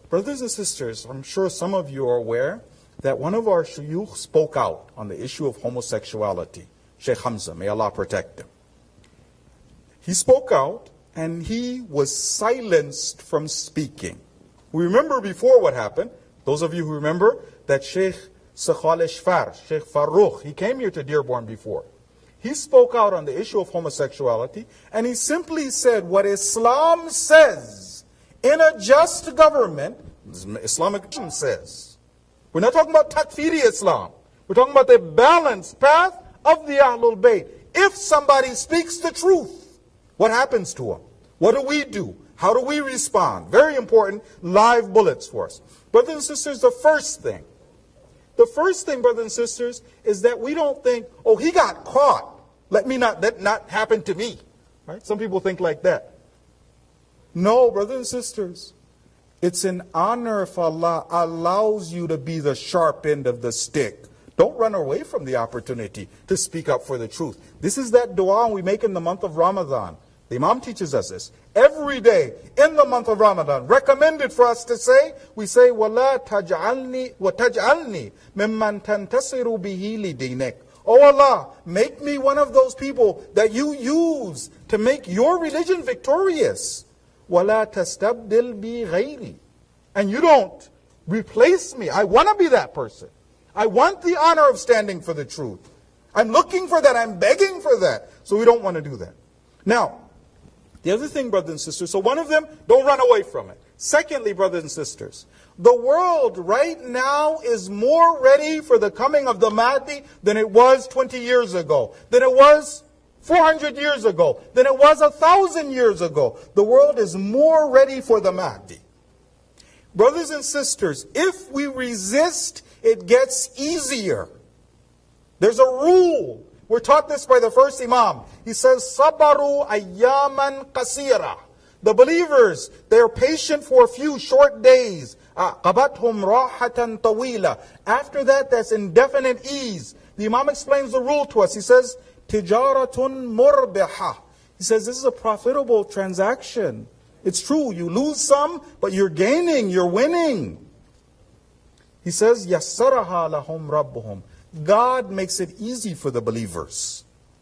Brothers and sisters, I'm sure some of you are aware that one of our shuyukh spoke out on the issue of homosexuality. Sheikh Hamza, may Allah protect him. He spoke out and he was silenced from speaking. We remember before what happened, those of you who remember, that Sheikh Sakhal Ishfar, Sheikh Farrukh, he came here to Dearborn before. He spoke out on the issue of homosexuality and he simply said what Islam says in a just government, Islamic says. We're not talking about takfiri Islam. We're talking about the balanced path of the Ahlul Bayt. If somebody speaks the truth, what happens to him? What do? How do we respond? Very important live bullets for us. Brothers and sisters, the first thing, brothers and sisters, is that we don't think, oh, he got caught. Let not happen to me. Right? Some people think like that. No, brothers and sisters. It's an honor if Allah allows you to be the sharp end of the stick. Don't run away from the opportunity to speak up for the truth. This is that dua we make in the month of Ramadan. The Imam teaches us this. Every day in the month of Ramadan, recommended for us to say, we say, وَلَا تَجْعَلْنِي وَتَجْعَلْنِي مِمَّنْ تَنْتَصِرُ بِهِ لِدِينِكَ. Oh Allah, make me one of those people that you use to make your religion victorious. وَلَا تَسْتَبْدِلْ بِي غَيْرِي. And you don't replace me. I want to be that person. I want the honor of standing for the truth. I'm looking for that. I'm begging for that. So we don't want to do that. Now, the other thing, brothers and sisters, so one of them, don't run away from it. Secondly, brothers and sisters, the world right now is more ready for the coming of the Mahdi than it was 20 years ago, than it was 400 years ago, than it was 1,000 years ago. The world is more ready for the Mahdi. Brothers and sisters, if we resist, it gets easier. There's a rule. We're taught this by the first Imam. He says, Sabaru ayyaman qasira. The believers, they're patient for a few short days. Qabathum rahatan tawila. After that, that's indefinite ease. The Imam explains the rule to us. He says, Tijaratun murbiha. He says, this is a profitable transaction. It's true, you lose some, but you're gaining, you're winning. He says, Yassaraha lahum rabbuhum. God makes it easy for the believers.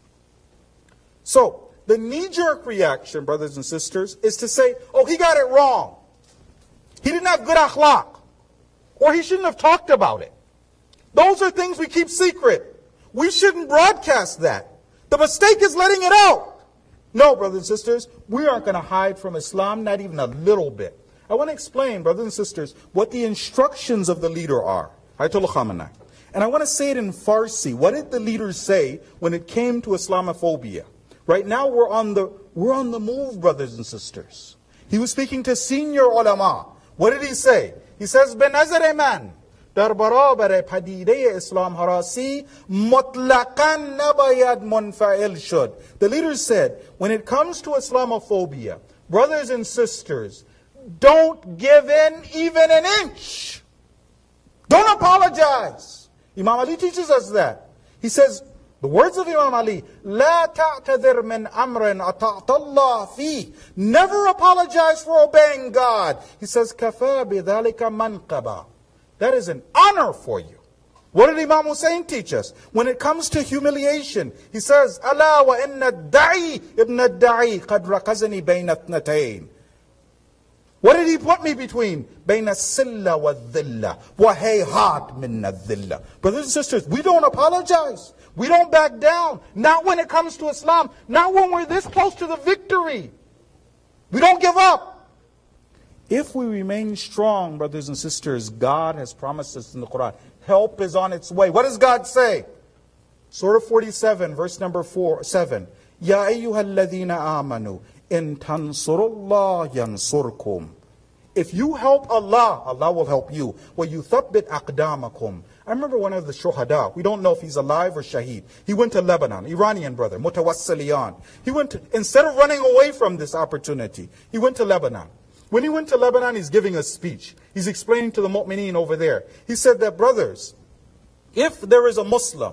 So, the knee-jerk reaction, brothers and sisters, is to say, oh, he got it wrong. He didn't have good akhlaq. Or he shouldn't have talked about it. Those are things we keep secret. We shouldn't broadcast that. The mistake is letting it out. No, brothers and sisters, we aren't going to hide from Islam, not even a little bit. I want to explain, brothers and sisters, what the instructions of the leader are. Ayatollah Khamenei. And I want to say it in Farsi. What did the leaders say when it came to Islamophobia? Right now we're on the move, brothers and sisters. He was speaking to senior ulama. What did he say? He says, "Benazar man, dar barabar padide Islam harasi mutlaqan nabayad munfa'il shud." The leaders said, when it comes to Islamophobia, brothers and sisters, don't give in even an inch. Don't apologize. Imam Ali teaches us that. He says, the words of Imam Ali, لا تعتذر من أمر أطعت الله فيه. Never apologize for obeying God. He says, كفى بذلك منقبا. That is an honor for you. What did Imam Hussein teach us? When it comes to humiliation, he says, ألا وإن الدعي ابن الدعي قد ركزني بين اثنتين. What did he put me between? بين السلة والذلة وهيهات من الذلة. Brothers and sisters, we don't apologize. We don't back down. Not when it comes to Islam. Not when we're this close to the victory. We don't give up. If we remain strong, brothers and sisters, God has promised us in the Quran, help is on its way. What does God say? Surah 47, verse number 7. Ya ayyuhalladhina amanu. In tansurullah yansurkum. If you help Allah, Allah will help you. وَيُثَبِّتْ أَقْدَامَكُمْ. I remember one of the shuhada, we don't know if he's alive or shaheed. He went to Lebanon, Iranian brother, Mutawassiliyan. He went to, instead of running away from this opportunity, he went to Lebanon. When he went to Lebanon, he's giving a speech. He's explaining to the mu'mineen over there. He said that, brothers, if there is a Muslim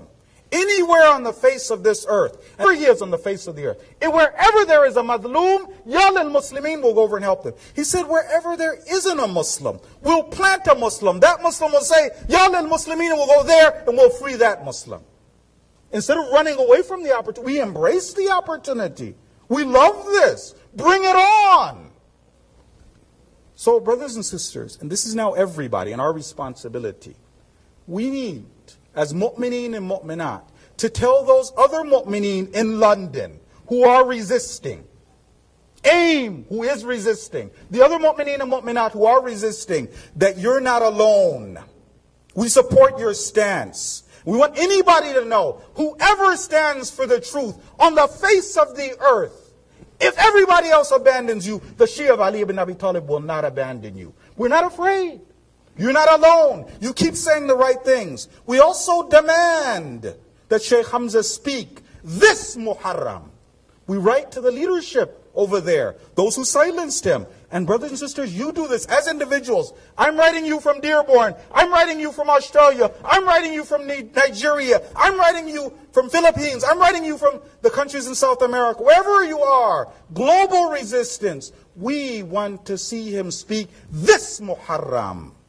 Anywhere on the face of this earth, wherever he is on the face of the earth, and wherever there is a madloom, Yal al-Muslimin will go over and help them. He said, wherever there isn't a Muslim, we'll plant a Muslim. That Muslim will say, Yal al-Muslimin, will go there and we'll free that Muslim. Instead of running away from the opportunity, we embrace the opportunity. We love this. Bring it on. So, brothers and sisters, and this is now everybody and our responsibility, we need, as mu'mineen and mu'minat, to tell those other mu'mineen in London who are resisting, AIM, who is resisting, the other mu'mineen and mu'minat who are resisting, that you're not alone. We support your stance. We want anybody to know, whoever stands for the truth on the face of the earth, if everybody else abandons you, the Shia of Ali ibn Abi Talib will not abandon you. We're not afraid. You're not alone. You keep saying the right things. We also demand that Sheikh Hamza speak this Muharram. We write to the leadership over there, those who silenced him. And brothers and sisters, you do this as individuals. I'm writing you from Dearborn. I'm writing you from Australia. I'm writing you from Nigeria. I'm writing you from Philippines. I'm writing you from the countries in South America. Wherever you are, global resistance. We want to see him speak this Muharram.